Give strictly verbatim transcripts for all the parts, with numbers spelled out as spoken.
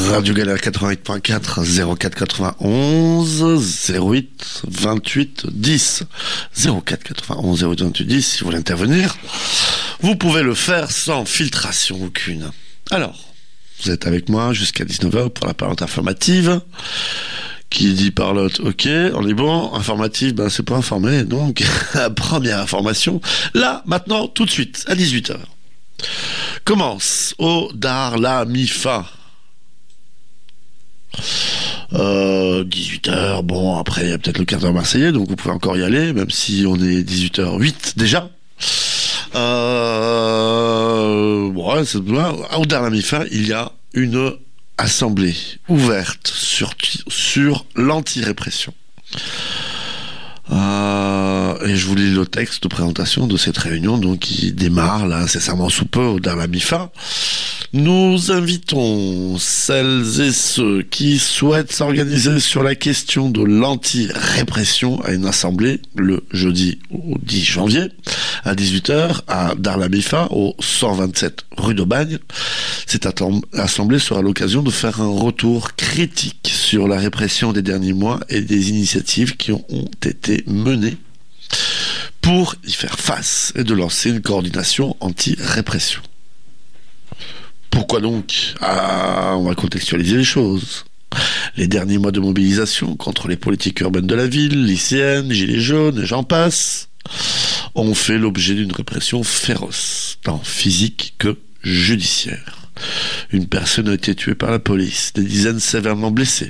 Radio Galère quatre-vingt-huit point quatre, zéro quatre quatre-vingt-onze, zéro huit vingt-huit dix. zéro quatre quatre-vingt-onze, zéro huit vingt-huit dix, si vous voulez intervenir. Vous pouvez le faire sans filtration aucune. Alors, vous êtes avec moi jusqu'à dix-neuf heures pour la parole informative. Qui dit parlotte, ok, on est bon. Informative, ben c'est pour informer. Donc, la première information, là, maintenant, tout de suite, à dix-huit heures. Commence au Dar la Mifa. Euh, dix-huit heures, bon, après, il y a peut-être le quart d'heure marseillais, donc vous pouvez encore y aller, même si on est dix-huit heures huit déjà. Euh, bon, c'est bien. Au Dar la Mifa, il y a une assemblée ouverte sur, sur l'anti-répression. Euh, et je vous lis le texte de présentation de cette réunion, donc qui démarre là incessamment sous peu au Dar la Mifa. Nous invitons celles et ceux qui souhaitent s'organiser sur la question de l'anti-répression à une assemblée le jeudi au dix janvier à dix-huit heures à Dar la Mifa au cent vingt-sept rue d'Aubagne. Cette assemblée sera l'occasion de faire un retour critique sur la répression des derniers mois et des initiatives qui ont été menées pour y faire face et de lancer une coordination anti-répression. Pourquoi donc ? Ah, on va contextualiser les choses. Les derniers mois de mobilisation contre les politiques urbaines de la ville, lycéennes, gilets jaunes et j'en passe, ont fait l'objet d'une répression féroce, tant physique que judiciaire. Une personne a été tuée par la police, des dizaines sévèrement blessées.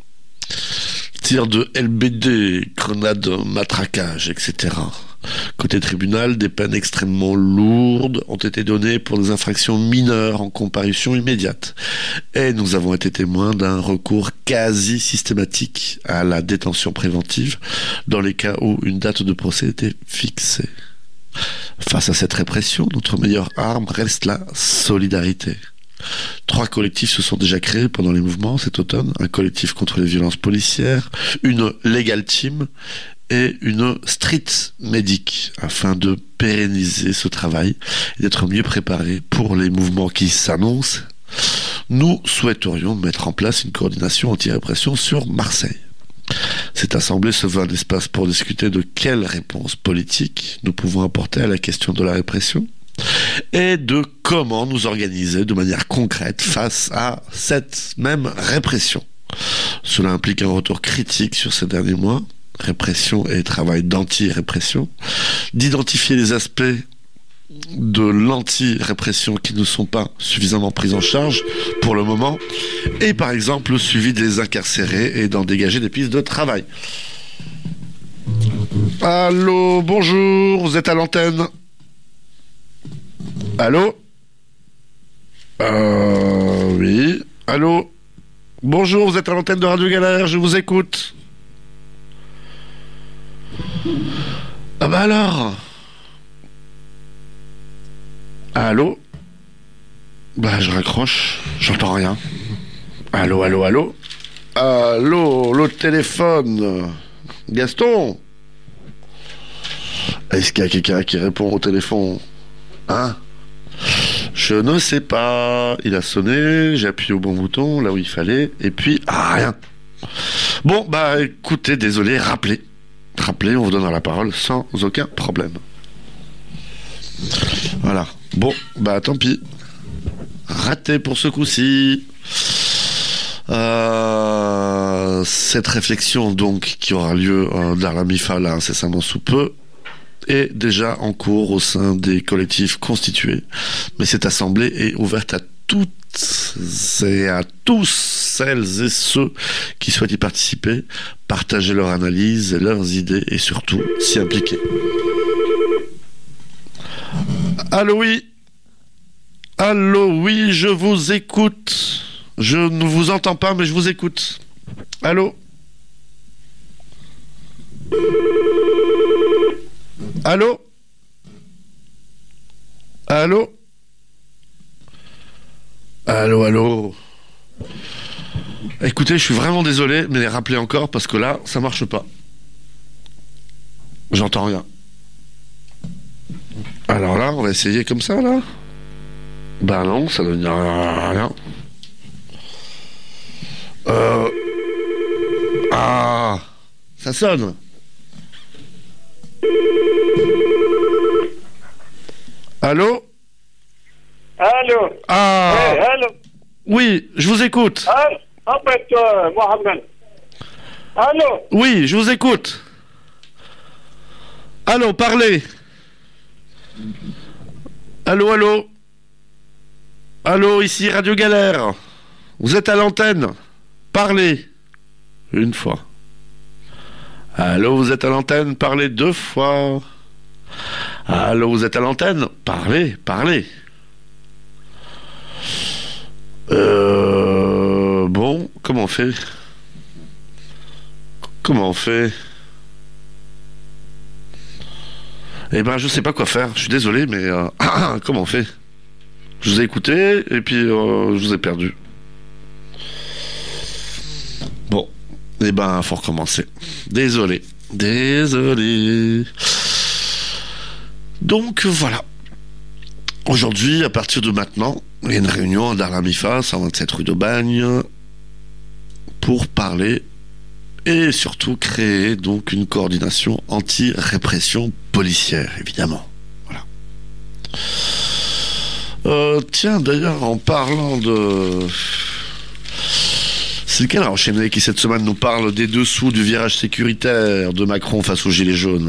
Tirs de L B D, grenades, matraquage, et cetera. Côté tribunal, des peines extrêmement lourdes ont été données pour des infractions mineures en comparution immédiate. Et nous avons été témoins d'un recours quasi systématique à la détention préventive dans les cas où une date de procès était fixée. Face à cette répression, notre meilleure arme reste la solidarité. Trois collectifs se sont déjà créés pendant les mouvements cet automne. Un collectif contre les violences policières, une Legal Team et une Street Medic afin de pérenniser ce travail et d'être mieux préparés pour les mouvements qui s'annoncent. Nous souhaiterions mettre en place une coordination anti-répression sur Marseille. Cette assemblée se veut un espace pour discuter de quelles réponses politiques nous pouvons apporter à la question de la répression et de comment nous organiser de manière concrète face à cette même répression. Cela implique un retour critique sur ces derniers mois, répression et travail d'anti-répression, d'identifier les aspects de l'anti-répression qui ne sont pas suffisamment pris en charge pour le moment, et par exemple le suivi des incarcérés et d'en dégager des pistes de travail. Allô, bonjour, vous êtes à l'antenne. Allô ? Euh, oui. Allô ? Bonjour, vous êtes à l'antenne de Radio Galère, je vous écoute. Ah bah alors ? Allô ? Bah je raccroche, j'entends rien. Allô, allô, allô ? Allô, le téléphone ? Gaston ? Est-ce qu'il y a quelqu'un qui répond au téléphone ? Hein ? Je ne sais pas. Il a sonné, j'ai appuyé au bon bouton, là où il fallait, et puis, ah, rien. Bon, bah écoutez, désolé, rappelez. Rappelez, on vous donnera la parole sans aucun problème. Voilà. Bon, bah tant pis. Raté pour ce coup-ci. Euh, cette réflexion, donc, qui aura lieu euh, dans la Mifa, là, incessamment sous peu, est déjà en cours au sein des collectifs constitués. Mais cette assemblée est ouverte à toutes et à tous celles et ceux qui souhaitent y participer, partager leur analyse, leurs idées et surtout s'y impliquer. Allô, oui. Allô, oui, je vous écoute. Je ne vous entends pas, mais je vous écoute. Allô. Allô ? Allô ? Allô, allô ? Écoutez, je suis vraiment désolé, mais rappelez encore, parce que là, ça marche pas. J'entends rien. Alors là, on va essayer comme ça, là ? Ben non, ça ne donne rien. Euh... Ah, ça sonne. Allô? Allô? Ah. Hey, allô? Oui, je vous écoute. Allô? En fait, euh, Mohamed. Allô? Oui, je vous écoute. Allô, parlez. Allô, allô. Allô, ici Radio Galère. Vous êtes à l'antenne. Parlez. Une fois. Allô, vous êtes à l'antenne. Parlez deux fois. Allô, vous êtes à l'antenne. Parlez, parlez. Euh... Bon, comment on fait? Comment on fait? Eh ben, je sais pas quoi faire. Je suis désolé, mais euh... comment on fait? Je vous ai écouté et puis euh, je vous ai perdu. Bon, eh ben, faut recommencer. Désolé, désolé. Donc voilà. Aujourd'hui, à partir de maintenant, il y a une réunion à Darlamifa, cent vingt-sept rue d'Aubagne, pour parler et surtout créer donc une coordination anti-répression policière, évidemment. Voilà. Euh, tiens, d'ailleurs, en parlant de... C'est lequel a enchaîné qui cette semaine nous parle des dessous du virage sécuritaire de Macron face aux Gilets jaunes?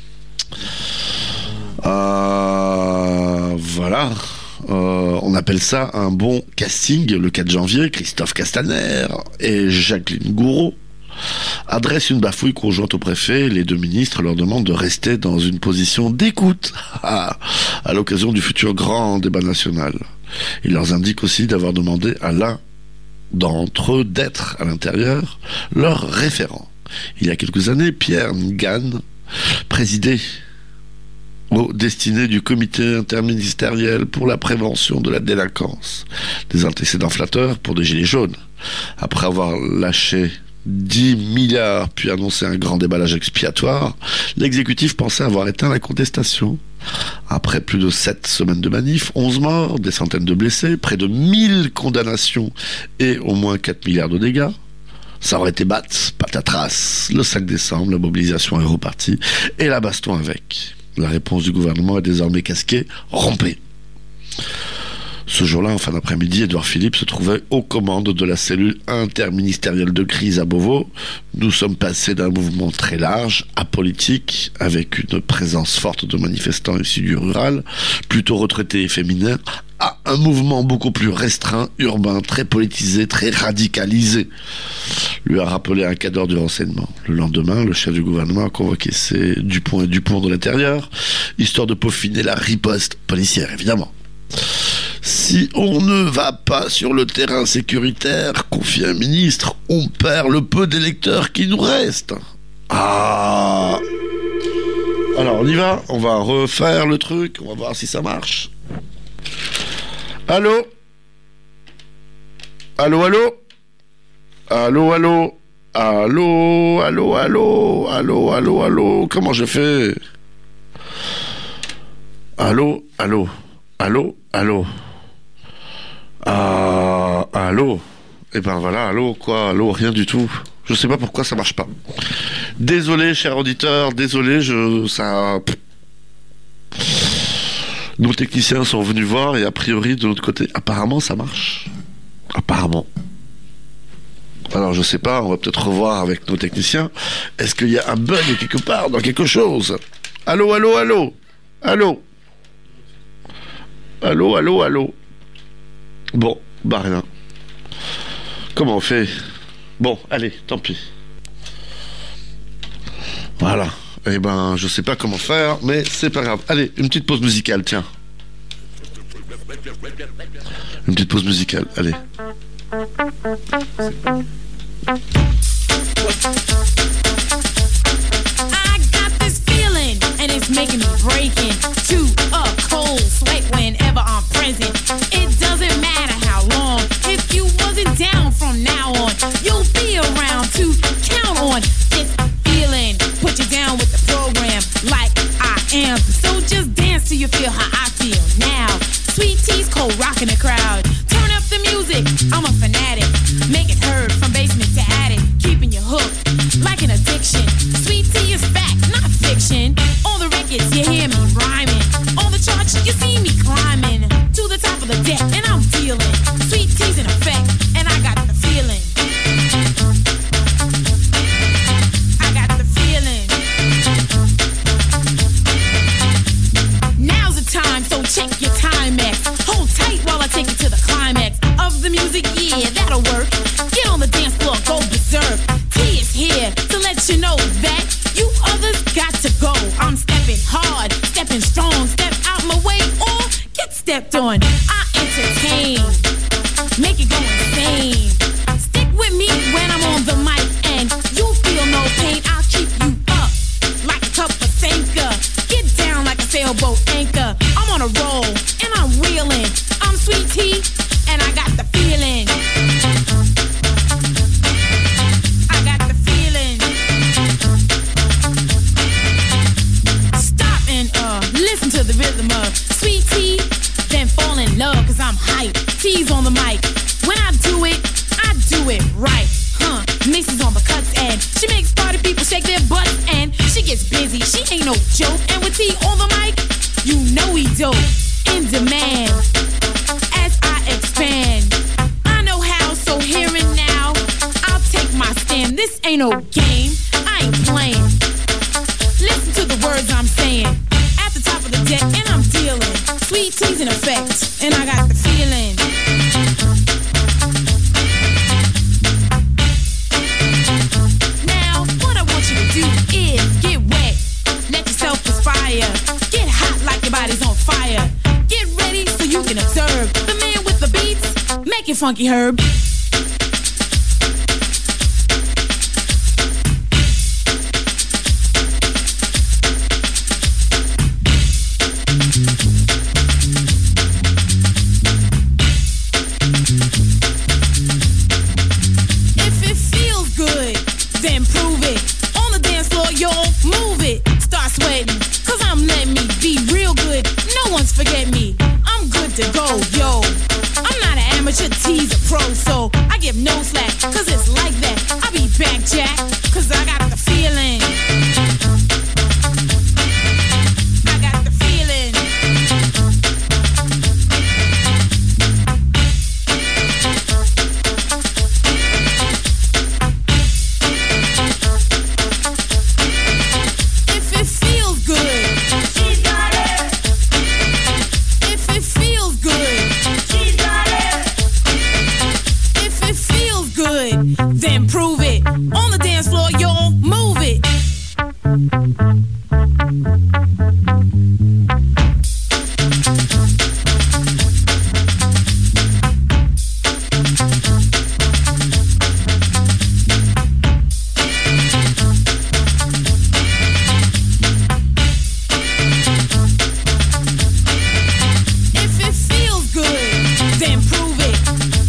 Euh, voilà. Euh, on appelle ça un bon casting. Le quatre janvier, Christophe Castaner et Jacqueline Gouraud adressent une bafouille conjointe au préfet. Les deux ministres leur demandent de rester dans une position d'écoute à l'occasion du futur grand débat national. Ils leur indiquent aussi d'avoir demandé à l'un d'entre eux d'être à l'intérieur leur référent. Il y a quelques années, Pierre Ngan présidait aux destinées du comité interministériel pour la prévention de la délinquance. Des antécédents flatteurs pour des gilets jaunes. Après avoir lâché dix milliards puis annoncé un grand déballage expiatoire, l'exécutif pensait avoir éteint la contestation. Après plus de sept semaines de manifs, onze morts, des centaines de blessés, près de mille condamnations et au moins quatre milliards de dégâts, ça aurait été batte, patatras. Le cinq décembre, la mobilisation est repartie et la baston avec. La réponse du gouvernement est désormais casquée, rompée. Ce jour-là, en fin d'après-midi, Édouard Philippe se trouvait aux commandes de la cellule interministérielle de crise à Beauvau. Nous sommes passés d'un mouvement très large, apolitique, avec une présence forte de manifestants issus du rural, plutôt retraités et féminins, à un mouvement beaucoup plus restreint, urbain, très politisé, très radicalisé, lui a rappelé un cadre du renseignement. Le lendemain, le chef du gouvernement a convoqué ses Dupont et Dupont de l'intérieur, histoire de peaufiner la riposte policière, évidemment. Si on ne va pas sur le terrain sécuritaire, confie un ministre, on perd le peu d'électeurs qui nous restent. Ah. Alors on y va, on va refaire le truc, on va voir si ça marche. Allô? Allô, allô? Allô, allô? Allô, allô, allô? Allô, allô, allô? Comment je fais? Allô, allô? Allô, allô? Ah, allô? Eh ben voilà, allô, quoi? Allô, rien du tout. Je sais pas pourquoi ça marche pas. Désolé, cher auditeur, désolé, je... ça... Nos techniciens sont venus voir et a priori, de l'autre côté, apparemment, ça marche. Apparemment. Alors, je sais pas, on va peut-être revoir avec nos techniciens. Est-ce qu'il y a un bug quelque part dans quelque chose? Allô, allô, allô? Allô? Allô, allô, allô? Bon, bah rien. Comment on fait? Bon, allez, tant pis. Voilà. Eh ben, je sais pas comment faire, mais c'est pas grave. Allez, une petite pause musicale, tiens. Une petite pause musicale, allez. I got this feeling, and it's making me break into a cold sweat whenever I'm present. It doesn't matter how long. If you wasn't down from now on, you'll be around to count on this feeling. Put you down with the program like I am. So just dance till you feel how I feel now. Sweet T's cold rocking the crowd. Turn up the music, I'm a fanatic. Make it heard from base ain't no game, I ain't playing. Listen to the words I'm saying. At the top of the deck, and I'm dealing. Sweet teas in effect, and I got the feeling. Now, what I want you to do is get wet. Let yourself perspire. Get hot like your body's on fire. Get ready so you can observe the man with the beats. Make it funky, Herb. Forget me, I'm good to go, yo. I'm not an amateur teaser pro, so I give no slack, cause it's like that. I'll be back, Jack, cause I got the feeling. I got the feeling. If it feels good, she's got it. If it feels good, she's got it. If it feels good, then prove it. On the dance floor, y'all move it. If it feels good, then prove it.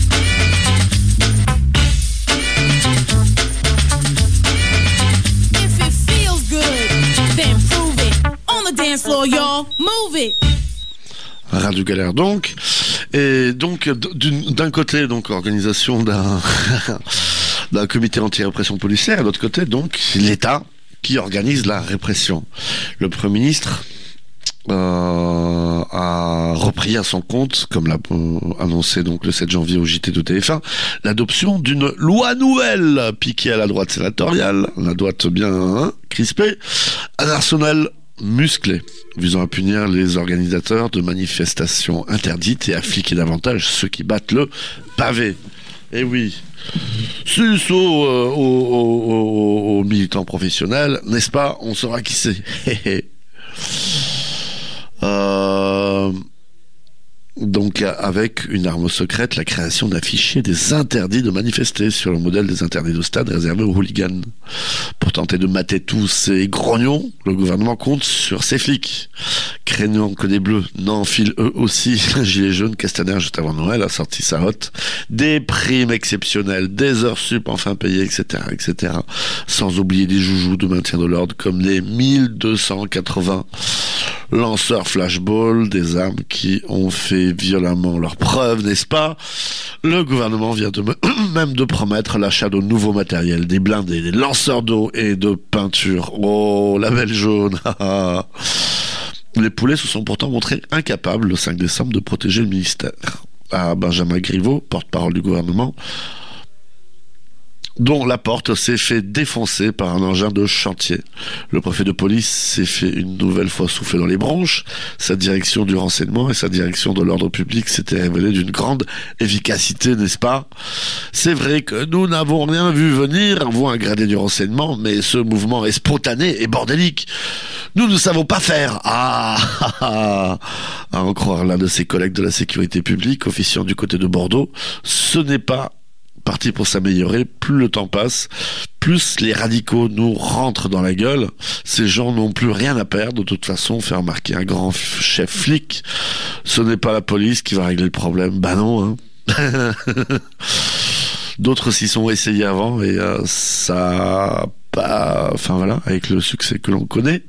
If it feels good, then prove it. On the dance floor, y'all, move it. Radio Galère donc, et donc d'une- d'un côté donc organisation d'un d'un comité anti-répression policière, et de l'autre côté donc l'État qui organise la répression. Le Premier ministre euh, a repris à son compte, comme l'a euh, annoncé donc le sept janvier au J T de T F un, l'adoption d'une loi nouvelle piquée à la droite sénatoriale, la droite bien hein, crispée, un arsenal musclé, visant à punir les organisateurs de manifestations interdites et à fliquer davantage ceux qui battent le pavé. Eh oui, sus aux, euh, aux, aux, aux- aux militants professionnels, n'est-ce pas? On saura qui c'est. euh... Donc avec une arme secrète, la création d'un fichier des interdits de manifester sur le modèle des interdits de stade réservés aux hooligans. Pour tenter de mater tous ces grognons, le gouvernement compte sur ses flics. Craignant que des bleus n'enfilent eux aussi un gilet jaune, Castaner, juste avant Noël, a sorti sa hotte. Des primes exceptionnelles, des heures sup enfin payées, et cetera, et cetera. Sans oublier des joujoux de maintien de l'ordre comme les mille deux cent quatre-vingts lanceurs flashball, des armes qui ont fait violemment leurs preuves, n'est-ce pas? Le gouvernement vient de me- même de promettre l'achat de nouveaux matériels, des blindés, des lanceurs d'eau et de peinture. Oh, la belle jaune. Les poulets se sont pourtant montrés incapables le cinq décembre de protéger le ministère. À Benjamin Griveaux, porte-parole du gouvernement, dont la porte s'est fait défoncer par un engin de chantier. Le préfet de police s'est fait une nouvelle fois souffler dans les bronches. Sa direction du renseignement et sa direction de l'ordre public s'étaient révélées d'une grande efficacité, n'est-ce pas? C'est vrai que nous n'avons rien vu venir, vous un gradé du renseignement, mais ce mouvement est spontané et bordélique. Nous ne savons pas faire. Ah, ah, ah. À en croire l'un de ses collègues de la sécurité publique, officiant du côté de Bordeaux, ce n'est pas parti pour s'améliorer. Plus le temps passe, plus les radicaux nous rentrent dans la gueule. Ces gens n'ont plus rien à perdre. De toute façon, fait remarquer un grand f- chef flic, ce n'est pas la police qui va régler le problème. Bah non, hein. D'autres s'y sont essayés avant et euh, ça, pas, enfin voilà, avec le succès que l'on connaît.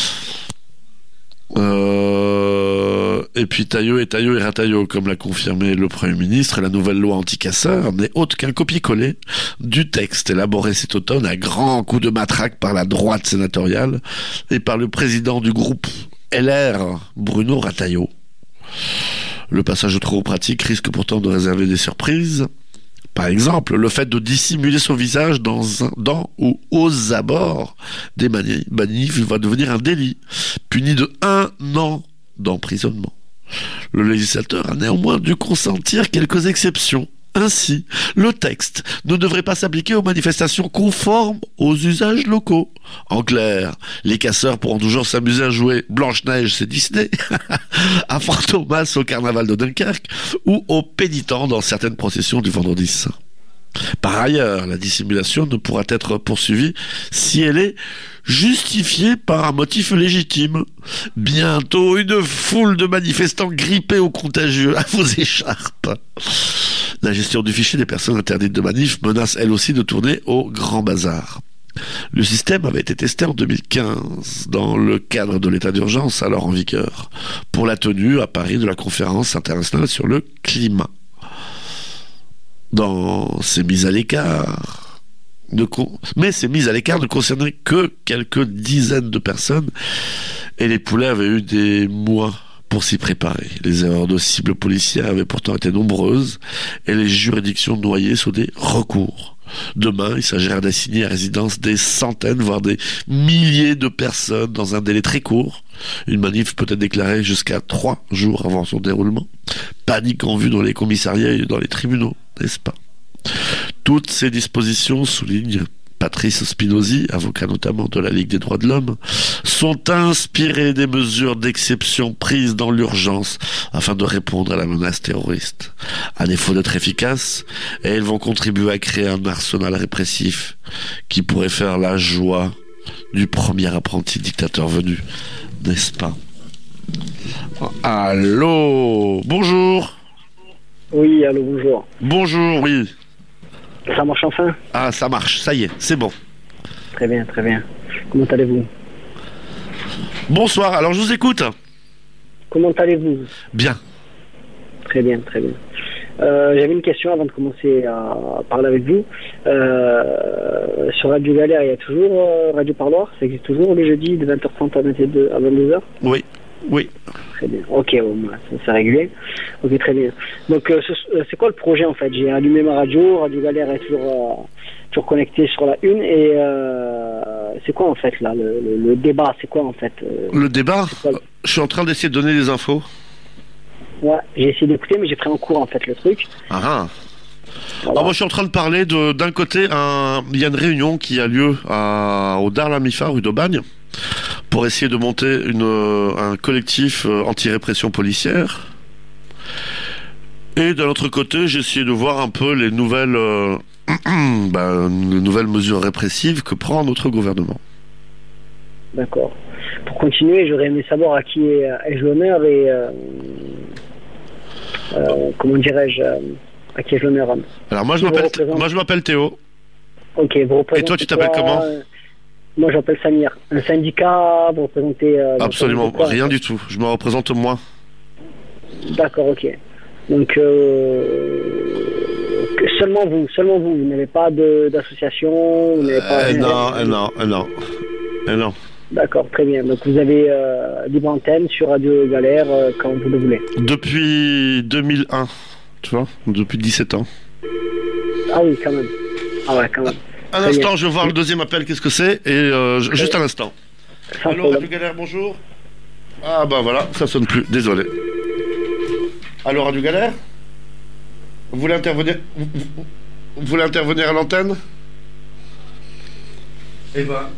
Euh, et puis Taillot et Taillot et Rataillot, comme l'a confirmé le Premier ministre, la nouvelle loi anti-casseurs n'est autre qu'un copier-coller du texte élaboré cet automne à grands coups de matraque par la droite sénatoriale et par le président du groupe L R, Bruno Rataillot. Le passage trop pratique risque pourtant de réserver des surprises. Par exemple, le fait de dissimuler son visage dans, un, dans ou aux abords des mani- manifs va devenir un délit, puni de un an d'emprisonnement. Le législateur a néanmoins dû consentir quelques exceptions. Ainsi, le texte ne devrait pas s'appliquer aux manifestations conformes aux usages locaux. En clair, les casseurs pourront toujours s'amuser à jouer Blanche-Neige, c'est Disney, à Fantomas au carnaval de Dunkerque ou aux pénitents dans certaines processions du Vendredi Saint. Par ailleurs, la dissimulation ne pourra être poursuivie si elle est justifiée par un motif légitime. Bientôt, une foule de manifestants grippés au contagieux à vos écharpes. La gestion du fichier des personnes interdites de manif menace elle aussi de tourner au grand bazar. Le système avait été testé en deux mille quinze dans le cadre de l'état d'urgence alors en vigueur pour la tenue à Paris de la conférence internationale sur le climat. Dans ces mises à l'écart, de con... mais ces mises à l'écart ne concernaient que quelques dizaines de personnes et les poulets avaient eu des mois pour s'y préparer. Les erreurs de cible policière avaient pourtant été nombreuses et les juridictions noyées sous des recours. Demain, il s'agira d'assigner à résidence des centaines, voire des milliers de personnes dans un délai très court. Une manif peut être déclarée jusqu'à trois jours avant son déroulement. Panique en vue dans les commissariats et dans les tribunaux, n'est-ce pas? Toutes ces dispositions, souligne Patrice Spinozzi, avocat notamment de la Ligue des droits de l'homme, sont inspirées des mesures d'exception prises dans l'urgence afin de répondre à la menace terroriste. À défaut d'être efficaces, elles vont contribuer à créer un arsenal répressif qui pourrait faire la joie du premier apprenti dictateur venu, n'est-ce pas? Allô, bonjour. Oui, allô, bonjour. Bonjour, oui. Ça marche enfin? Ah, ça marche, ça y est, c'est bon. Très bien, très bien. Comment allez-vous? Bonsoir, alors je vous écoute. Comment allez-vous? Bien. Très bien, très bien. Euh, j'avais une question avant de commencer à parler avec vous. Euh, sur Radio Galère, il y a toujours euh, Radio Parloir? Ça existe toujours le jeudi de vingt heures trente à vingt-deux heures? Oui, oui. Très bien. Ok, bon, c'est régulier. Ok, très bien. Donc, euh, c'est quoi le projet en fait? J'ai allumé ma radio, Radio Galère est toujours, euh, toujours connectée sur la une. Et euh, c'est quoi en fait là le, le, le débat? C'est quoi en fait euh, Le débat le... Je suis en train d'essayer de donner des infos. Ouais, j'ai essayé d'écouter, mais j'ai pris en cours en fait le truc. Ah ah. Voilà. Alors moi je suis en train de parler de d'un côté un il y a une réunion qui a lieu à, au Dar la Mifa rue d'Aubagne pour essayer de monter une un collectif anti-répression policière. Et d'un autre côté, j'ai essayé de voir un peu les nouvelles euh, bah, les nouvelles mesures répressives que prend notre gouvernement. D'accord. Pour continuer, j'aurais aimé savoir à qui est, est l'honneur et euh, euh, comment dirais-je euh, à qui est l'honneur. Alors moi je m'appelle représente... moi je m'appelle Théo. Ok, vous représentez. Et toi tu t'appelles quoi? comment? Moi je m'appelle Samir. Un syndicat, vous représentez euh, Absolument quoi, rien du tout. Je me représente moi. D'accord, ok. Donc euh, seulement vous, seulement vous, vous n'avez pas de d'association, vous n'avez pas. Euh, non, euh, non, euh, non, euh, non. D'accord, très bien. Donc vous avez euh, libre antenne sur Radio Galère euh, quand vous le voulez. Depuis deux mille un, tu vois, depuis dix-sept ans. Ah oui, quand même. Ah ouais, quand même. Un très instant, bien. je vais voir le deuxième appel, qu'est-ce que c'est, et euh, je, juste un instant. Sans Allô, problème. Radio Galère, bonjour. Ah bah voilà, ça sonne plus, désolé. Allô, Radio Galère? Vous voulez intervenir vous, vous, vous voulez intervenir à l'antenne? Eh ben...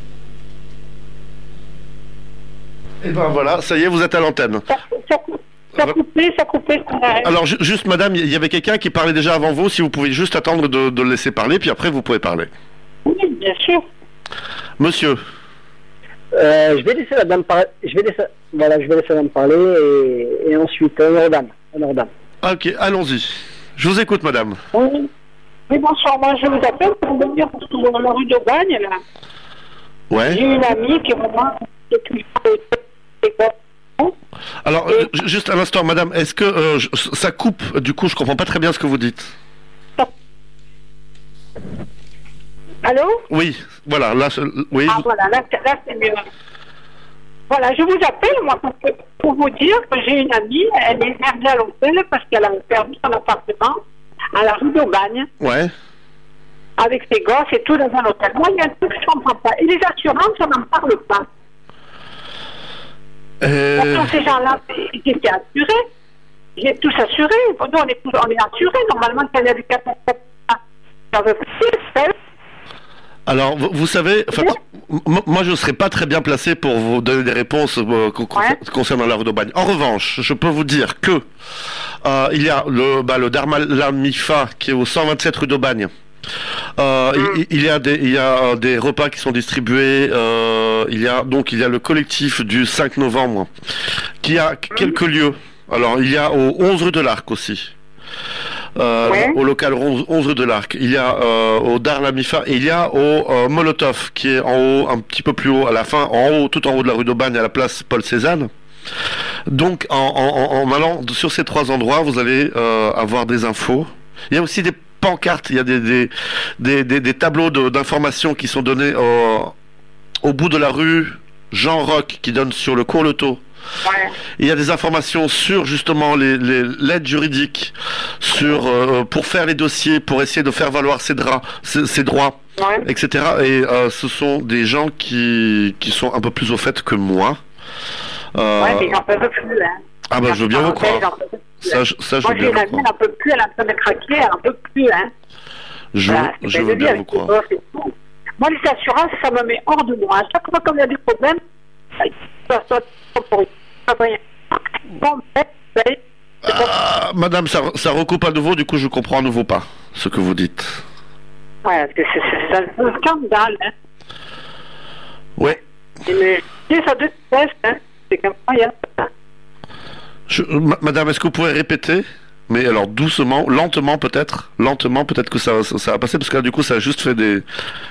Eh ben voilà, ça y est, vous êtes à l'antenne. Ça, ça, ça coupait, ça coupait. Alors ju- juste madame, il y avait quelqu'un qui parlait déjà avant vous, si vous pouvez juste attendre de, de le laisser parler, puis après vous pouvez parler. Oui, bien sûr. Monsieur. Euh, je vais laisser la dame parler. Je vais laisser, voilà, je vais laisser la dame parler et, et ensuite honneur dame, honneur dame. Ok, allons-y. Je vous écoute, madame. Oui. Oui, bonsoir. Moi, je vous appelle pour vous dire parce que dans la rue d'Aubagne, là, Ouais. j'ai une amie qui est vraiment depuis. Alors, euh, juste un instant, madame, est-ce que euh, je- ça coupe? Du coup, je comprends pas très bien ce que vous dites. Allô? Oui, voilà, là, je- oui. Ah, voilà, là, c'est- là c'est mieux. Voilà, je vous appelle, moi, parce que- pour vous dire que j'ai une amie, elle est merdée à l'hôtel parce qu'elle a perdu son appartement à la rue d'Aubagne, Ouais. avec ses gosses et tout dans un hôtel. Moi, il y a un truc que je comprends pas. Et les assurances, on n'en parle pas. Euh... Pourtant, ces gens-là, ils étaient assurés. J'ai tous assuré. Nous, on est, tous, on est assurés. Normalement, quand il y a du catastrophe, ça veut plus. Alors, vous, vous savez, enfin, m- moi je ne serais pas très bien placé pour vous donner des réponses euh, con- Ouais. concernant la rue d'Aubagne. En revanche, je peux vous dire que euh, il y a le, bah, le Dharma Mifa qui est au cent vingt-sept rue d'Aubagne. Euh, Mm. il, il y a des il y a euh, des repas qui sont distribués. Euh, il y a donc il y a le collectif du cinq novembre qui a quelques lieux. Alors il y a au onze rue de l'Arc aussi. Euh, Ouais. Au local onze rue de l'Arc. Il y a euh, au Dar la Mifa et il y a au euh, Molotov qui est en haut, un petit peu plus haut, à la fin, en haut, tout en haut de la rue d'Aubagne, à la place Paul Cézanne. Donc en, en, en allant sur ces trois endroits, vous allez euh, avoir des infos. Il y a aussi des pancartes, il y a des, des, des, des, des tableaux de- d'informations qui sont donnés au, au bout de la rue Jean Roch qui donne sur le cours Leto. Ouais. Il y a des informations sur justement les, les l'aide juridique, sur euh, pour faire les dossiers, pour essayer de faire valoir ses, draps, ses, ses droits, Ouais. et cetera. Et euh, ce sont des gens qui qui sont un peu plus au fait que moi. Euh, Ouais, mais j'en peux plus, hein. ah bah je veux bien vous croire. J'en peux plus, Ça, hein. je- ça je Moi, veux j'ai bien une vous amie, elle croire. n'en peut plus, elle est en train de craquer, elle n'en peut plus, hein. Je, Voilà, c'est je pas veux de bien dire, vous avec les croire. gosses et tout. Moi, les assurances, ça me met hors de moi. À chaque fois qu'il y a des problèmes, ça soit pour rien. Bon, ben, ben, c'est pas- Ah, madame, ça, ça recoupe à nouveau, du coup je comprends à nouveau pas ce que vous dites. Ouais, parce que c'est c'est un peu scandale, hein. Ouais. Et mais, tu sais, ça doit être hein. C'est incroyable. Hein. Je- ma- madame, est-ce que vous pouvez répéter? Mais alors doucement, lentement peut-être, lentement peut-être que ça, ça, ça va passer parce que là du coup ça a juste fait des,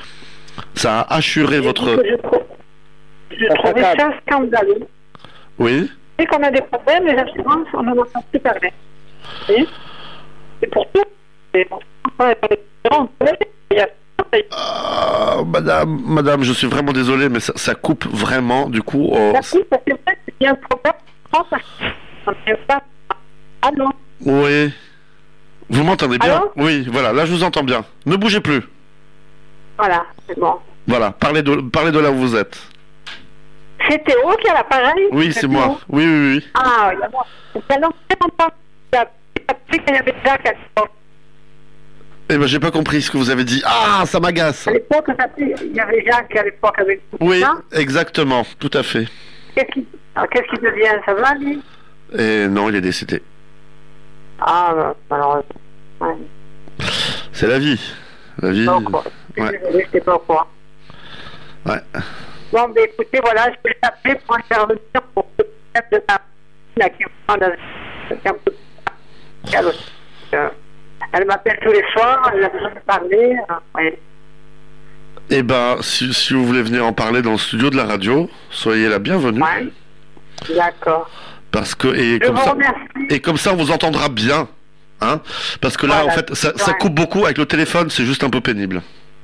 ça a assuré votre, Je, trouve- je trouvais ça scandaleux. oui. Dès qu'on a des problèmes, les assurances, on en entend plus parler. Vous voyez? C'est pour tout. C'est pour ça. Il y a Ah, madame, madame, je suis vraiment désolé, mais ça, ça coupe vraiment du coup. oh, la coupe, parce que peut-être qu'il y a un problème. On ne sait pas. Allô? oui. Vous m'entendez bien? Allô Oui, voilà, là je vous entends bien. Ne bougez plus. Voilà, c'est bon. Voilà, parlez de, parlez de là où vous êtes. C'est Théo qui a l'appareil? Oui, c'est moi. Théo. Oui, oui, oui. Ah, il y a moi. Ça fait longtemps qu'il y a appris qu'il y avait Jacques à l'époque. Eh ben, j'ai pas compris ce que vous avez dit. Ah, ça m'agace. À l'époque, il y avait Jacques à l'époque avec vous. Oui, Hein? exactement, tout à fait. Qu'est-ce qui... Alors, qu'est-ce qui devient? Ça va, lui? Et non, il est décédé. Ah, bah, malheureusement. Ouais. C'est la vie. La vie. Pas au courant. Je suis Ouais. désolée, j'étais pas au courant. Ouais. Bon, ben écoutez, voilà, je peux l'appeler pour intervenir pour le problème de ma là, qui me prend dans un peu elle, euh, elle m'appelle tous les soirs, elle a besoin de parler. Euh, ouais. Eh ben, si, si vous voulez venir en parler dans le studio de la radio, soyez la bienvenue. Ouais. D'accord. Parce que et Je comme vous ça, remercie. et comme ça, on vous entendra bien, hein. Parce que là, Voilà. en fait, ça, ça Ouais. coupe beaucoup avec le téléphone, c'est juste un peu pénible.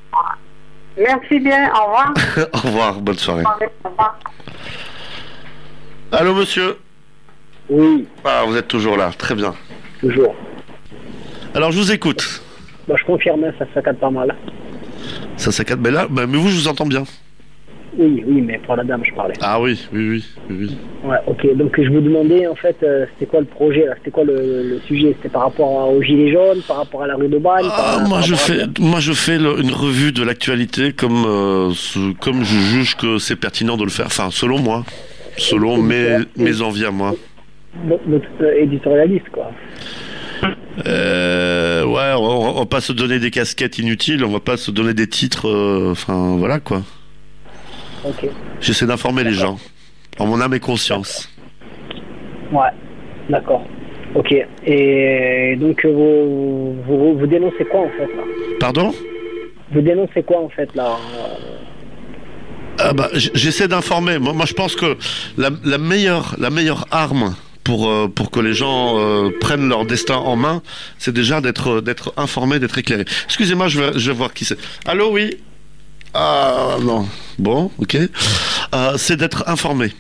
Merci bien, au revoir. Au revoir, bonne soirée. Au revoir. Allô, monsieur. Oui, Ah, vous êtes toujours là, très bien. toujours. Alors, je vous écoute. Bah, je confirme, hein, ça saccade pas mal. Ça saccade, mais là, bah, mais vous, je vous entends bien. Oui, oui, mais pour la dame, je parlais. Ah oui, oui, oui, oui, oui. Ouais, ok. Donc, je vous demandais, en fait, euh, c'était quoi le projet, là? C'était quoi le, le sujet? C'était par rapport à- aux Gilets jaunes, par rapport à la rue d'Aubagne? Ah, par- moi, par je rapport à- fais, moi, je fais le- une revue de l'actualité comme, euh, ce- comme je juge que c'est pertinent de le faire. Enfin, selon moi, selon mes, mes envies à moi. Donc, donc, euh, éditorialiste, quoi. Euh, ouais, on, on va pas se donner des casquettes inutiles, on va pas se donner des titres. euh, Enfin, voilà quoi. Ok. J'essaie d'informer les gens, en mon âme et conscience. Ouais, d'accord. Ok. Et donc, euh, vous, vous, vous dénoncez quoi, en fait, là? Pardon? Vous dénoncez quoi, en fait, là? Ah bah, j- j'essaie d'informer. Moi, moi, je pense que la, la meilleure, la meilleure arme pour euh, pour que les gens euh, prennent leur destin en main, c'est déjà d'être d'être informé, d'être éclairé. Excusez-moi, je vais je vais voir qui c'est. Allô, oui. Ah non. Bon, ok. Euh, c'est d'être informé.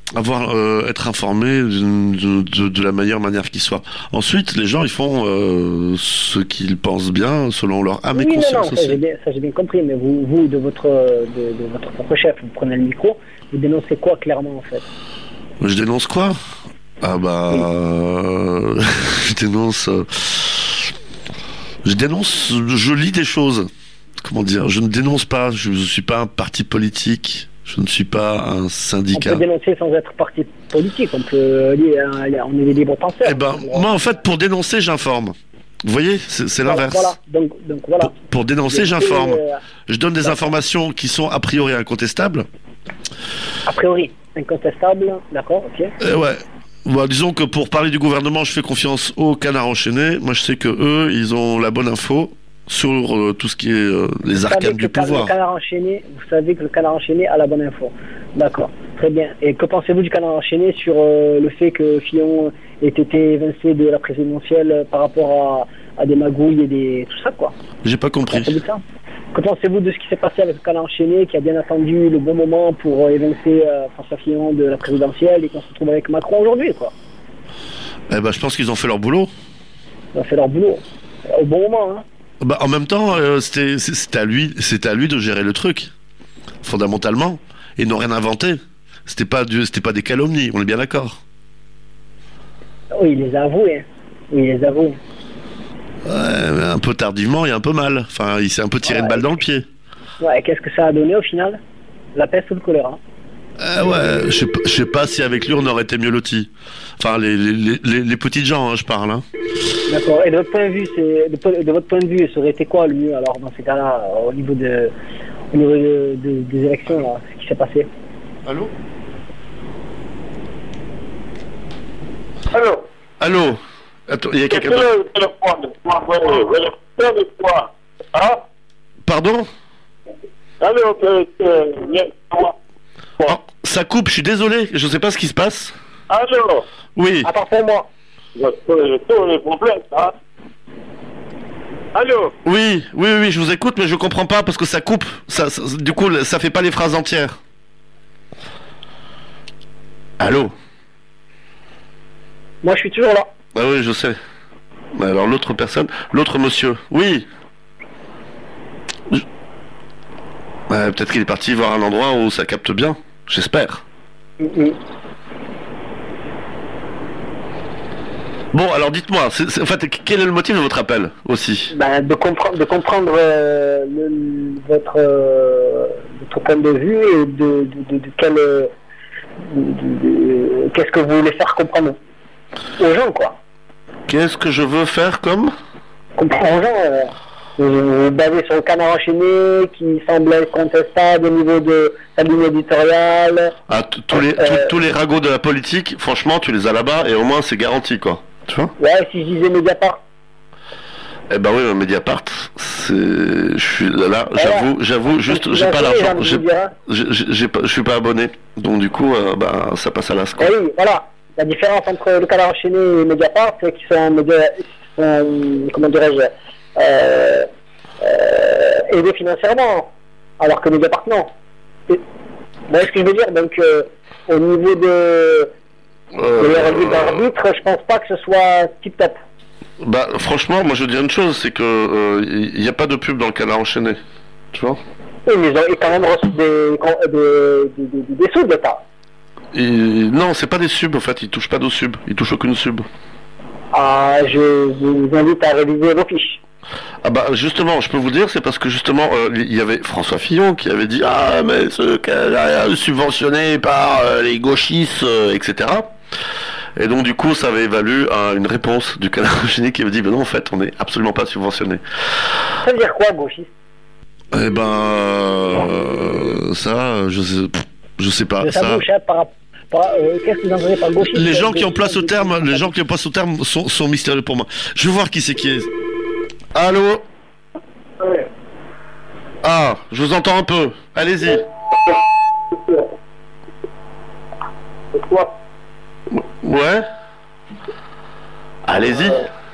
avoir euh, être informé de, de, de la meilleure manière qui soit. Ensuite, les gens ils font euh, ce qu'ils pensent bien selon leur âme et Oui, non, non, conscience ça aussi. j'ai bien, ça, j'ai bien compris, mais vous, vous de, votre, de, de votre propre chef, vous prenez le micro, vous dénoncez quoi clairement en fait? Je dénonce quoi? Ah bah, euh, je dénonce. euh, Je dénonce. Je lis des choses. Comment dire? Je ne dénonce pas. Je ne suis pas un parti politique. Je ne suis pas un On syndicat. peut dénoncer sans être parti politique, on peut lire, on est des libres penseurs. Eh ben, moi en fait, pour dénoncer, j'informe. Vous voyez, c'est c'est Voilà, l'inverse. Voilà, donc, donc voilà. Pour, pour dénoncer, Je sais, j'informe. euh, Je donne des informations qui sont a priori incontestables. A priori, incontestable, d'accord, ok. Et ouais. Bon, disons que pour parler du gouvernement, je fais confiance aux canards enchaînés. Moi, je sais que eux, ils ont la bonne info sur euh, tout ce qui est euh, les Vous savez arcanes que du le can- pouvoir. Le canard enchaîné, vous savez que le canard enchaîné a la bonne info. D'accord, très bien. Et que pensez-vous du canard enchaîné sur euh, le fait que Fillon ait été évincé de la présidentielle par rapport à, à des magouilles et des tout ça, quoi? J'ai pas Que compris. pensez-vous de ça? Que pensez-vous de ce qui s'est passé avec le canard enchaîné, qui a bien attendu le bon moment pour euh, évincer euh, François Fillon de la présidentielle et qu'on se retrouve avec Macron aujourd'hui, quoi? Eh ben, je pense qu'ils ont fait leur boulot. Ils ont fait leur boulot euh, au bon moment, hein. Bah, en même temps, euh, c'était c'est- c'était à lui, c'était à lui de gérer le truc, fondamentalement. Ils n'ont rien inventé. C'était pas du, c'était pas des calomnies. On est bien d'accord. Oui, il les a avoués. Hein. Oui, il les avoue. Ouais, mais un peu tardivement et un peu mal. Enfin, il s'est un peu tiré une balle dans le pied. Ouais, qu'est-ce que ça a donné au final? La peste ou le choléra? Ah ouais, je sais pas, je sais pas si avec lui on aurait été mieux lotis. Enfin, les, les, les, les petites gens, hein, je parle. Hein. D'accord. Et de votre point de vue, c'est de, po- de votre point de vue, ça aurait été quoi le mieux alors dans ces cas-là, au niveau de, au niveau de, de- des élections là, ce qui s'est passé? Allô Allô? Allô Attends, il y a Qu'est-ce quelqu'un que d'autre. le téléphone? Le téléphone, quoi? Hein? Pardon Allô, que, que, viens, toi. Oh, ça coupe, je suis désolé, je sais pas ce qui se passe. Allô? Oui, Attends pour moi. Je peux tous les problèmes, hein? Allô? oui, oui, oui, je vous écoute, mais je comprends pas parce que ça coupe. Ça, ça- du coup, ça fait pas les phrases entières. Allô Moi, je suis toujours là. Ah oui, je sais. Mais alors l'autre personne, l'autre monsieur, oui. Je- Ouais, peut-être qu'il est parti voir un endroit où ça capte bien, j'espère. Mhm. Bon, alors dites-moi, c'est- c'est- en fait, quel est le motif de votre appel aussi? Ben, de comprendre, de comprendre euh, le- votre, euh, votre point de vue et de, de, de, de quel, euh, de- de- de- qu'est-ce que vous voulez faire comprendre aux gens, quoi. Qu'est-ce que je veux faire comme? Comprendre aux gens. Euh, vous vous basez sur le canard enchaîné qui semble être contestable au niveau de sa ligne éditoriale. Ah, t- tous les, tous- Euh, tous les ragots de la politique, franchement, tu les as là-bas et au moins c'est garanti, quoi. Tu vois? Ouais, si je disais Mediapart. Eh ben oui, mais Mediapart, c'est, je suis là, là, Voilà. j'avoue, j'avoue, juste, j'ai pas J'ai envie l'argent, de j'ai, vous dire, hein. j'ai, j'ai- j'ai pas, je suis pas abonné, donc du coup, euh, bah, ça passe à l'as, quoi. Eh oui, voilà. La différence entre le canard enchaîné et Mediapart, c'est qu'ils sont, média- ils sont, comment dirais-je, euh, euh, aidés financièrement, alors que Mediapart, non. Et- Vous voyez ce que je veux dire? Donc, euh, au niveau de, de leur libre d'arbitre, je pense pas que ce soit tip-top. Bah, franchement, moi je veux dire une chose, c'est que il n'y a pas de pub dans le canard enchaîné, tu vois. Oui, mais ils ont quand même reçu des, des, des, des, des sous de l'État. Et, non, c'est pas des subs, en fait, ils touchent pas de subs, ils touchent aucune sub. Ah, je vous invite à réviser vos fiches. Ah bah justement, je peux vous dire, c'est parce que justement, euh, il y avait François Fillon qui avait dit « Ah, mais ce canard est subventionné par euh, les gauchistes, euh, et cetera » Et donc du coup, ça avait valu euh, une réponse du canard enchaîné qui avait dit « Ben non, en fait, on n'est absolument pas subventionné. » Ça veut dire quoi, gauchiste? Eh ben, euh, ça, je sais, pff, je sais pas. De sa Ça, bouche, hein, par, par, euh, qu'est-ce que vous entendez par gauchiste? les gens qui Euh, emploient ce terme, les gens qui emploient ce terme sont, sont mystérieux pour moi. Je vais voir qui c'est qui est. Allô? Ouais. Ah, je vous entends un peu. Allez-y. C'est quoi? Ouais. Allez-y.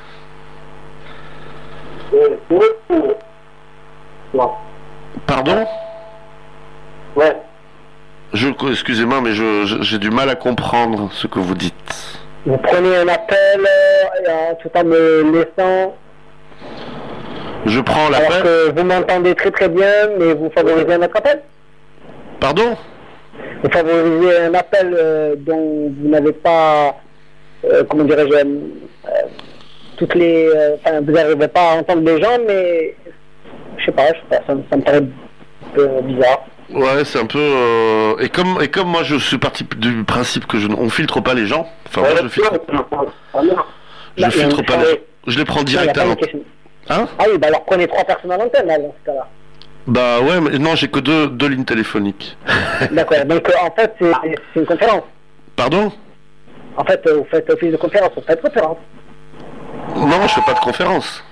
Euh, ouais. Ouais. Pardon? Ouais. Je, excusez-moi, mais je, je- j'ai du mal à comprendre ce que vous dites. Vous prenez un appel euh, tout en me laissant, Je prends alors l'appel. que vous m'entendez très très bien, mais vous favorisez un autre appel. Pardon? Vous favorisez un appel euh, dont vous n'avez pas, euh, comment dirais-je, euh, toutes les, euh, enfin, vous n'arrivez pas à entendre les gens, mais je sais pas, je sais pas, ça, me- ça me paraît un peu bizarre. Ouais, c'est un peu. euh, Et comme et comme moi, je suis parti du principe que je n- on filtre pas les gens. Enfin, moi, je filtre. Je filtre pas les gens. Je les prends direct à l'antenne. Hein? Ah oui, bah alors prenez trois personnes à l'antenne, là, dans ce cas-là. Bah ouais, mais non, j'ai que deux, deux lignes téléphoniques. D'accord, donc euh, en fait, c'est c'est une conférence. Pardon? En fait, euh, vous faites office de conférence, vous faites conférence. Non, je fais pas de conférence.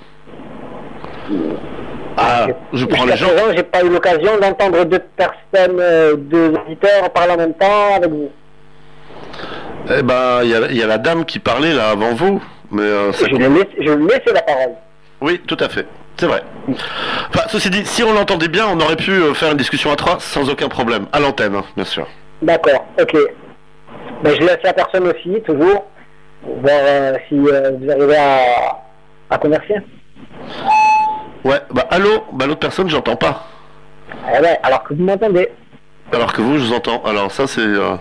Ah, je prends les Jusqu'à gens. présent, j'ai pas eu l'occasion d'entendre deux personnes, euh, deux auditeurs parler en même temps avec vous. Eh ben, il y a, il y a la dame qui parlait là avant vous, mais euh, ça Je lui ai laissé- je lui ai laissé la parole. Oui, tout à fait. C'est vrai. Enfin, ceci dit, si on l'entendait bien, on aurait pu euh, faire une discussion à trois sans aucun problème. À l'antenne, hein, bien sûr. D'accord, ok. Ben, je laisse la personne aussi, toujours, voir euh, si euh, vous arrivez à, à converser. Ouais, bah allô? Bah l'autre personne, j'entends pas. Ah ouais, alors que vous m'entendez. Alors que vous, je vous entends. Alors ça, c'est... euh,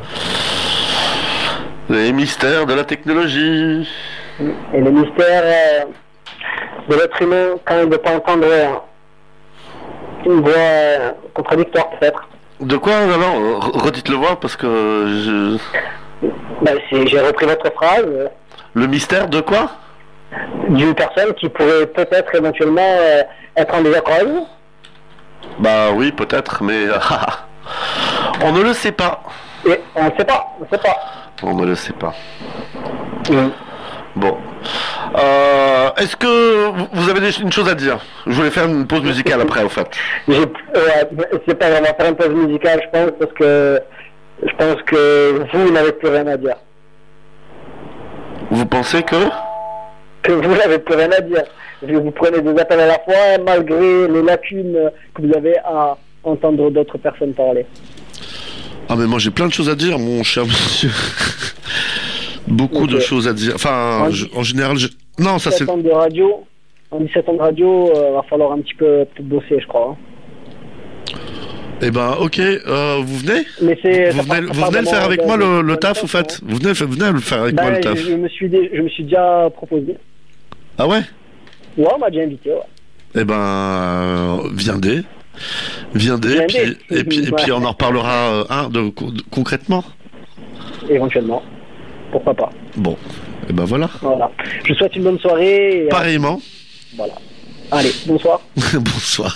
les mystères de la technologie. Et le mystère euh, de l'être humain, quand il ne veut pas entendre euh, une voix euh, contradictoire, peut-être. De quoi? Non, non, re- redites-le voir parce que... je- Ben, c'est- j'ai repris votre phrase euh, Le mystère de quoi? d'une personne qui pourrait peut-être éventuellement euh, être en désaccord avec vous. Bah oui, peut-être, mais... on ne le sait pas. Et on ne sait pas, on ne sait pas. On ne le sait pas. Mm. Bon. Euh, Est-ce que vous- vous avez des- une chose à dire? Je voulais faire une pause musicale après, au fait. J'ai- ouais, c'est pas vraiment faire une pause musicale, je pense, parce que je pense que vous n'avez plus rien à dire. Vous pensez que... Que vous n'avez plus rien à dire. Vous prenez des appels à la fois, malgré les lacunes que vous avez à entendre d'autres personnes parler. Ah mais moi j'ai plein de choses à dire, mon cher monsieur. Beaucoup Ok. de choses à dire. Enfin, En je- en général, je... non, ça c'est... dix-sept ans de radio, en dix-sept ans de radio, euh, va falloir un petit peu peut-être bosser, je crois. hein. Eh ben, ok, euh, vous venez Mais c'est. Vous ça venez, part- vous ça venez le part faire vraiment avec de- moi, le, de- le de- taf, de- au fait. Vous venez, venez le faire avec moi, Ben, le taf. je, je me suis dé- je me suis déjà proposé. Ah ouais? Ouais, on m'a déjà invité, ouais. Eh ben, euh, viendez. Viendez, et Viendez. puis, et puis, et Ouais. puis on en reparlera euh, hein, de, de- concrètement. Éventuellement. Pourquoi pas. Bon, et ben voilà. Voilà. Je vous souhaite une bonne soirée. Et, euh, Pareillement. voilà. Allez, bonsoir. Bonsoir.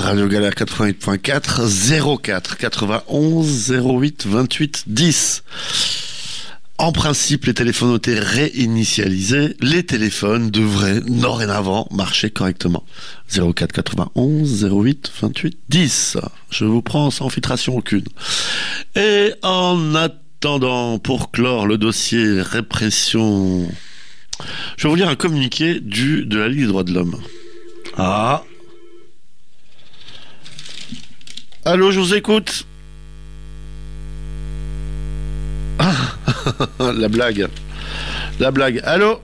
Radio Galère quatre-vingt-huit point quatre, zéro quatre quatre-vingt-onze zéro huit vingt-huit dix. En principe, les téléphones ont été réinitialisés. Les téléphones devraient dorénavant marcher correctement. zéro quatre quatre-vingt-onze zéro huit vingt-huit dix. Je vous prends sans filtration aucune. Et en attendant, pour clore le dossier répression, je vais vous lire un communiqué du de la Ligue des droits de l'homme. Ah. Allô, je vous écoute. Ah, la blague. La blague. Allô?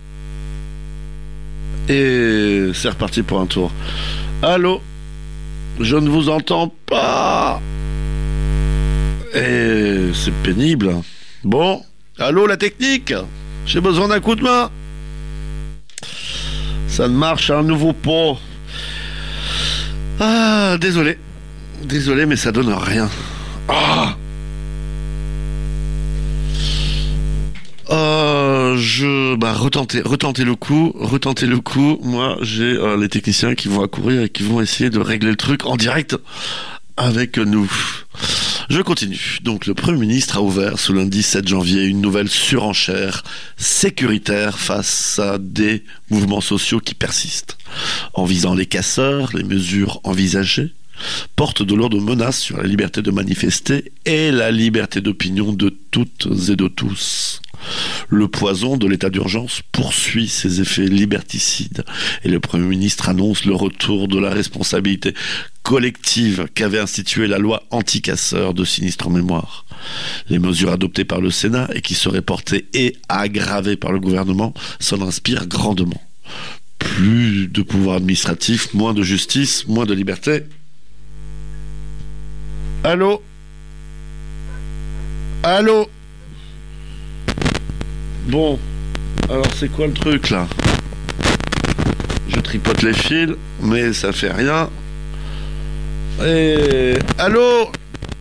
Et c'est reparti pour un tour. Allô? Je ne vous entends pas. Et c'est pénible. Bon. Allô, la technique? J'ai besoin d'un coup de main. Ça ne marche à un nouveau pot. Ah, désolé. Désolé, mais ça donne rien. Ah. Euh, je bah retenter, retenter le coup, retenter le coup. Moi, j'ai euh, les techniciens qui vont accourir et qui vont essayer de régler le truc en direct avec nous. Je continue. Donc, le Premier ministre a ouvert ce lundi sept janvier une nouvelle surenchère sécuritaire face à des mouvements sociaux qui persistent. En visant les casseurs, les mesures envisagées portent de lourdes menaces sur la liberté de manifester et la liberté d'opinion de toutes et de tous. Le poison de l'état d'urgence poursuit ses effets liberticides et le Premier ministre annonce le retour de la responsabilité collective qu'avait instituée la loi anti-casseurs de sinistre mémoire. Les mesures adoptées par le Sénat et qui seraient portées et aggravées par le gouvernement s'en inspirent grandement. Plus de pouvoir administratif, moins de justice, moins de liberté. Allô? Allô? Bon, alors c'est quoi le truc là? Je tripote les fils, mais ça fait rien. Et... Allô?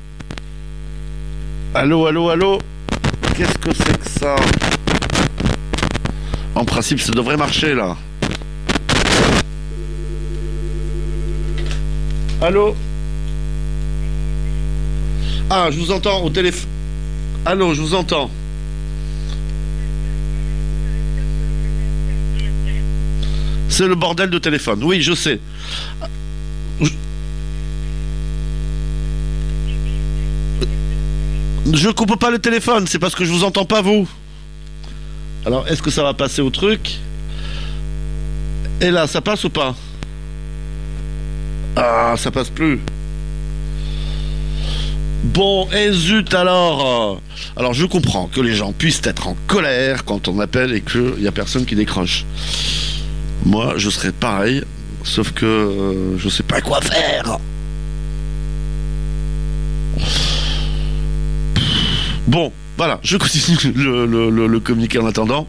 Allô, allô, allô? Qu'est-ce que c'est que ça? En principe, ça devrait marcher là. Allô? Ah, je vous entends au téléphone. Allô, je vous entends. C'est le bordel de téléphone. Oui, je sais. Je, je coupe pas le téléphone, c'est parce que je vous entends pas vous. Alors, est-ce que ça va passer au truc? Et là, ça passe ou pas? Ah, ça passe plus. Bon, et zut alors. Alors je comprends que les gens puissent être en colère quand on appelle et qu'il n'y a personne qui décroche. Moi, je serais pareil, sauf que euh, je sais pas quoi faire. Bon, voilà, je continue le, le, le, le communiqué en attendant.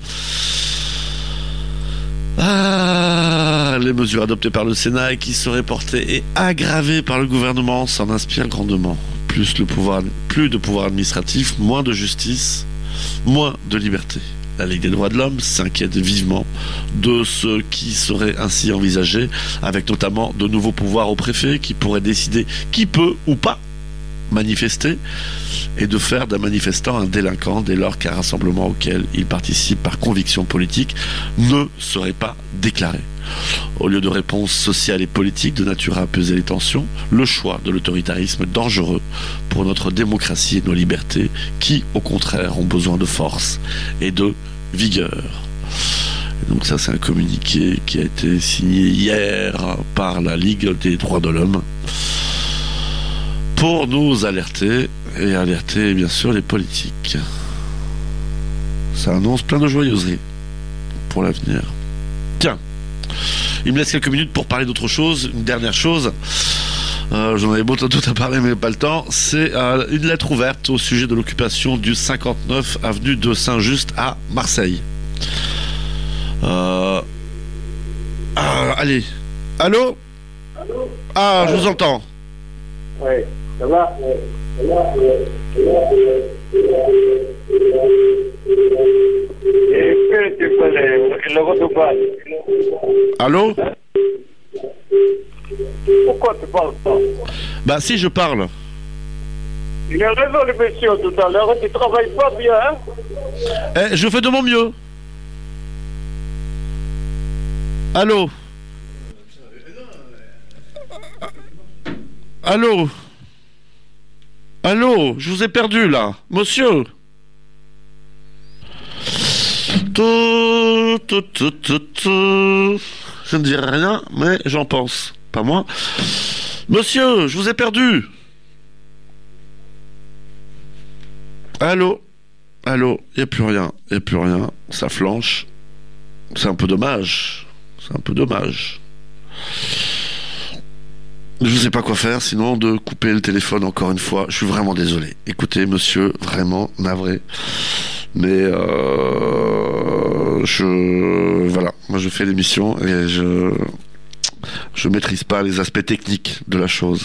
Ah, les mesures adoptées par le Sénat et qui seraient portées et aggravées par le gouvernement s'en inspirent grandement. Plus, le pouvoir, plus de pouvoir administratif, moins de justice, moins de liberté. La Ligue des droits de l'homme s'inquiète vivement de ce qui serait ainsi envisagé, avec notamment de nouveaux pouvoirs au préfet qui pourraient décider qui peut ou pas manifester et de faire d'un manifestant un délinquant dès lors qu'un rassemblement auquel il participe par conviction politique ne serait pas déclaré. Au lieu de réponses sociales et politiques de nature à apaiser les tensions, le choix de l'autoritarisme est dangereux pour notre démocratie et nos libertés qui, au contraire, ont besoin de force et de vigueur. Et donc ça, c'est un communiqué qui a été signé hier par la Ligue des droits de l'homme pour nous alerter et alerter, bien sûr, les politiques. Ça annonce plein de joyeuseries pour l'avenir. Tiens, il me laisse quelques minutes pour parler d'autre chose. Une dernière chose, euh, j'en avais beaucoup à parler mais pas le temps. C'est euh, une lettre ouverte au sujet de l'occupation du cinquante-neuf avenue de Saint-Just à Marseille. Euh... Ah, allez. Allô? Allô? Ah, je vous entends. Oui, ça va? Allô? Pourquoi toi, tu parles pas. Bah si, je parle. Il a raison, le monsieur, tout à l'heure. Tu travailles pas bien, hein? Eh, je fais de mon mieux. Allô? Allô? Allô? Je vous ai perdu, là. Monsieur? Tout, tout, tout, tout, tout. Je ne dirai rien, mais j'en pense. Pas moi. Monsieur, je vous ai perdu. Allô? Allô? Il n'y a plus rien. Il n'y a plus rien. Ça flanche. C'est un peu dommage. C'est un peu dommage. Je ne sais pas quoi faire, sinon de couper le téléphone encore une fois. Je suis vraiment désolé. Écoutez, monsieur, vraiment navré. Mais euh, je voilà, moi je fais l'émission et je je maîtrise pas les aspects techniques de la chose.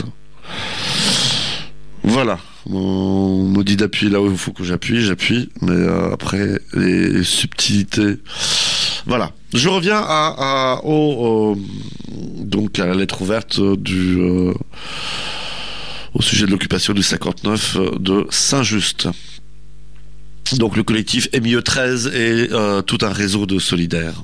Voilà, on me dit d'appuyer là où il faut que j'appuie, j'appuie, mais euh, après les subtilités. Voilà, je reviens à, à au, au donc à la lettre ouverte du euh, au sujet de l'occupation du cinquante-neuf de Saint-Just. Donc le collectif M I E treize et euh, tout un réseau de solidaires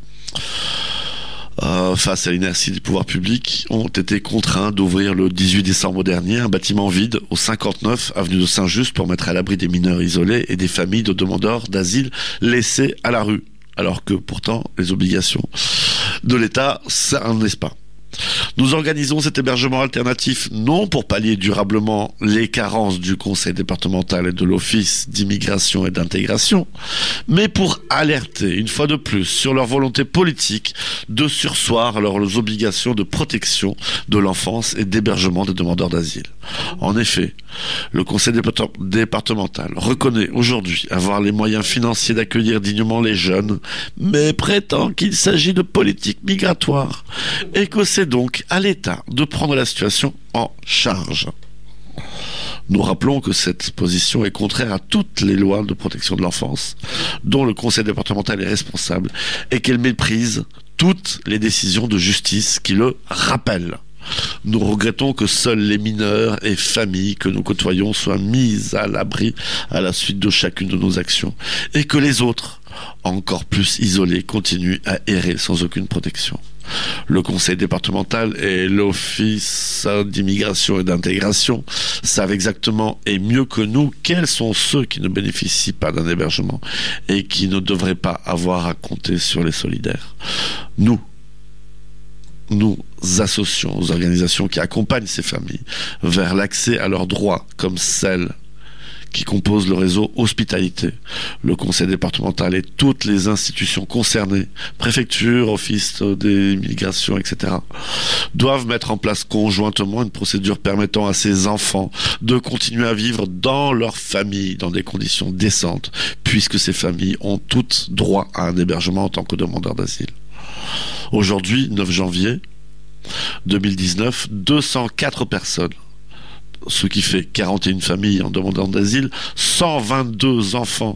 euh, face à l'inertie des pouvoirs publics ont été contraints d'ouvrir le dix-huit décembre dernier un bâtiment vide au cinquante-neuf avenue de Saint-Just pour mettre à l'abri des mineurs isolés et des familles de demandeurs d'asile laissés à la rue, alors que pourtant les obligations de l'État, ça n'en est pas. Nous organisons cet hébergement alternatif non pour pallier durablement les carences du conseil départemental et de l'office d'immigration et d'intégration, mais pour alerter une fois de plus sur leur volonté politique de surseoir à leurs obligations de protection de l'enfance et d'hébergement des demandeurs d'asile. En effet, le conseil départemental reconnaît aujourd'hui avoir les moyens financiers d'accueillir dignement les jeunes, mais prétend qu'il s'agit de politique migratoire et que c'est donc à l'État de prendre la situation en charge. Nous rappelons que cette position est contraire à toutes les lois de protection de l'enfance dont le conseil départemental est responsable et qu'elle méprise toutes les décisions de justice qui le rappellent. Nous regrettons que seuls les mineurs et familles que nous côtoyons soient mis à l'abri à la suite de chacune de nos actions et que les autres, encore plus isolés, continuent à errer sans aucune protection. Le conseil départemental et l'office d'immigration et d'intégration savent exactement et mieux que nous quels sont ceux qui ne bénéficient pas d'un hébergement et qui ne devraient pas avoir à compter sur les solidaires. Nous, nous associons aux organisations qui accompagnent ces familles vers l'accès à leurs droits, comme celles qui composent le réseau Hospitalité, le conseil départemental et toutes les institutions concernées, préfecture, office des migrations, et cetera, doivent mettre en place conjointement une procédure permettant à ces enfants de continuer à vivre dans leur famille, dans des conditions décentes, puisque ces familles ont toutes droit à un hébergement en tant que demandeurs d'asile. Aujourd'hui, neuf janvier deux mille dix-neuf, deux cent quatre personnes, ce qui fait quarante et une familles en demandant d'asile, cent vingt-deux enfants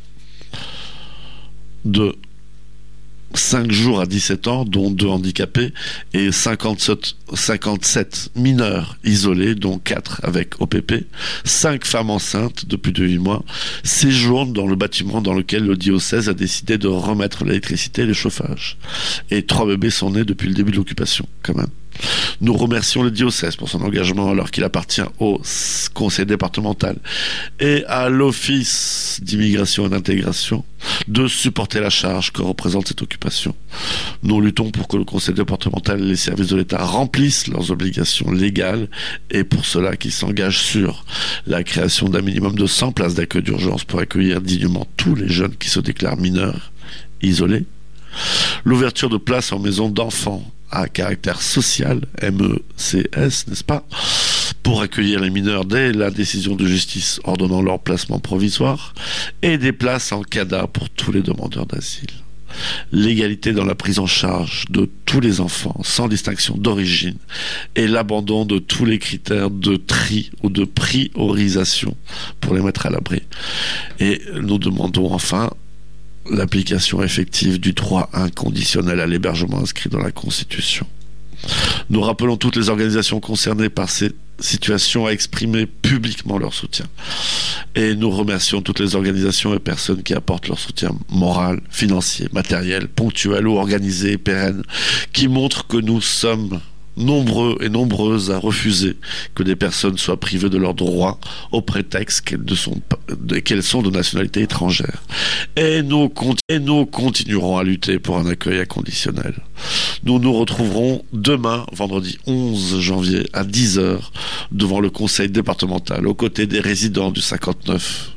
de cinq jours à dix-sept ans, dont deux handicapés, et cinquante-sept, cinquante-sept mineurs isolés, dont quatre avec O P P, cinq femmes enceintes de plus de huit mois, séjournent dans le bâtiment dans lequel le diocèse a décidé de remettre l'électricité et le chauffage. Et trois bébés sont nés depuis le début de l'occupation, quand même. Nous remercions le diocèse pour son engagement alors qu'il appartient au conseil départemental et à l'office d'immigration et d'intégration de supporter la charge que représente cette occupation. Nous luttons pour que le conseil départemental et les services de l'État remplissent leurs obligations légales et pour cela qu'ils s'engagent sur la création d'un minimum de cent places d'accueil d'urgence pour accueillir dignement tous les jeunes qui se déclarent mineurs isolés, l'ouverture de places en maison d'enfants à caractère social, M E C S, n'est-ce pas, pour accueillir les mineurs dès la décision de justice ordonnant leur placement provisoire, et des places en C A D A pour tous les demandeurs d'asile. L'égalité dans la prise en charge de tous les enfants, sans distinction d'origine, et l'abandon de tous les critères de tri ou de priorisation pour les mettre à l'abri. Et nous demandons enfin l'application effective du droit inconditionnel à l'hébergement inscrit dans la Constitution. Nous rappelons toutes les organisations concernées par ces situations à exprimer publiquement leur soutien. Et nous remercions toutes les organisations et personnes qui apportent leur soutien moral, financier, matériel, ponctuel ou organisé et pérenne, qui montrent que nous sommes nombreux et nombreuses à refuser que des personnes soient privées de leurs droits au prétexte qu'elles, de sont, de, qu'elles sont de nationalité étrangère. Et nous, et nous continuerons à lutter pour un accueil inconditionnel. Nous nous retrouverons demain, vendredi onze janvier, à dix heures, devant le conseil départemental, aux côtés des résidents du cinquante-neuf.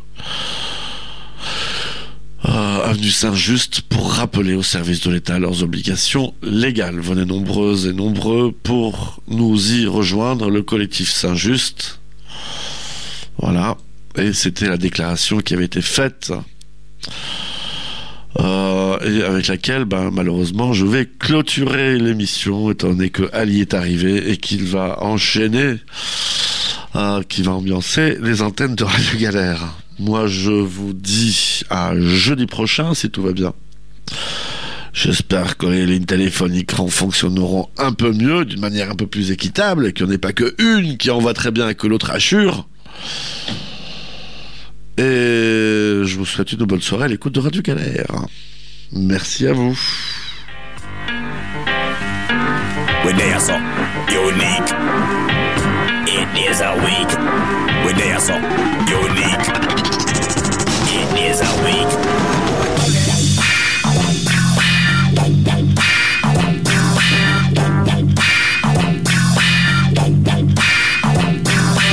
Euh, avenue Saint-Just, pour rappeler aux services de l'État leurs obligations légales. Venez nombreuses et nombreux pour nous y rejoindre, le collectif Saint-Just. Voilà, et c'était la déclaration qui avait été faite euh, et avec laquelle ben, malheureusement je vais clôturer l'émission, étant donné que Ali est arrivé et qu'il va enchaîner, euh, qui va ambiancer les antennes de Radio Galère. Moi, je vous dis à jeudi prochain, si tout va bien. J'espère que les lignes téléphoniques fonctionneront un peu mieux, d'une manière un peu plus équitable, et qu'il n'y en ait pas qu'une qui en va très bien et que l'autre assure. Et je vous souhaite une bonne soirée à l'écoute de Radio Galère. Merci à vous. We're there, so unique. It is a week. We're there, so